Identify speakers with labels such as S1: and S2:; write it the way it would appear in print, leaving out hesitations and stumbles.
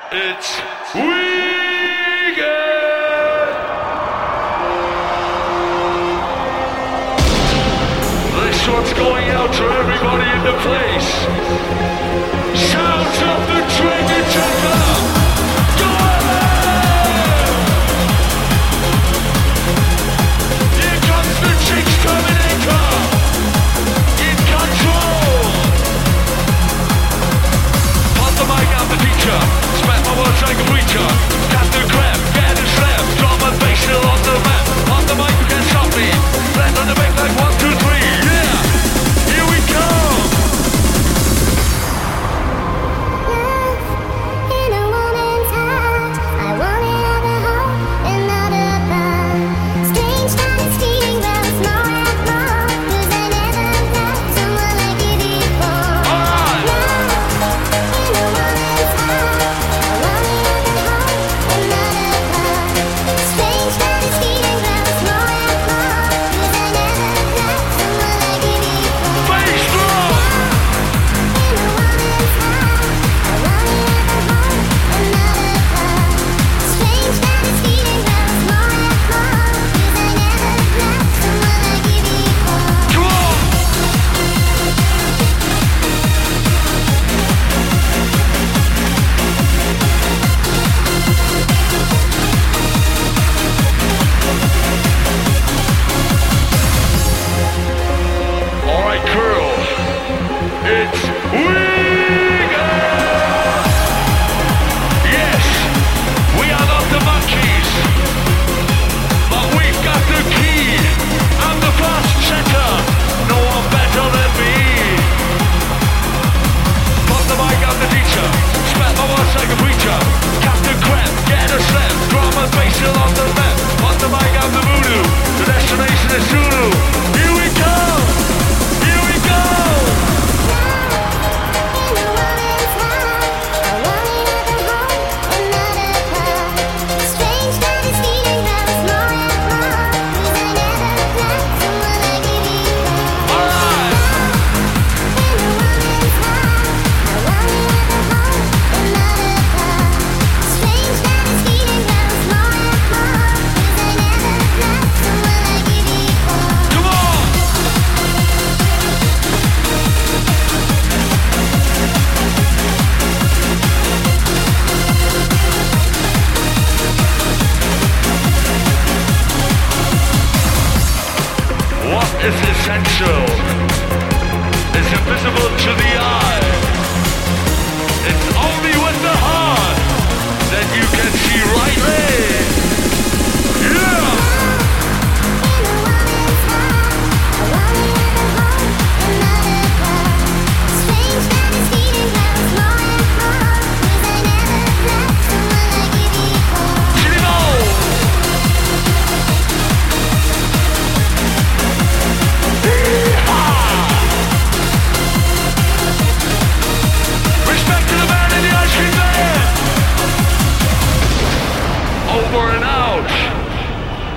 S1: It's weekend! This one's going out to everybody in the place. Sounds of the Dragon Taker! Go ahead! Here comes the Chicks Terminator! In control! Pop the mic out the teacher. Smack my words like a preacher. Captain Crab, get a slam. Drum and bass still on the map. On the mic you can't stop me. Land on the back like 1, 2, 3. Yeah! Here we go! Is essential.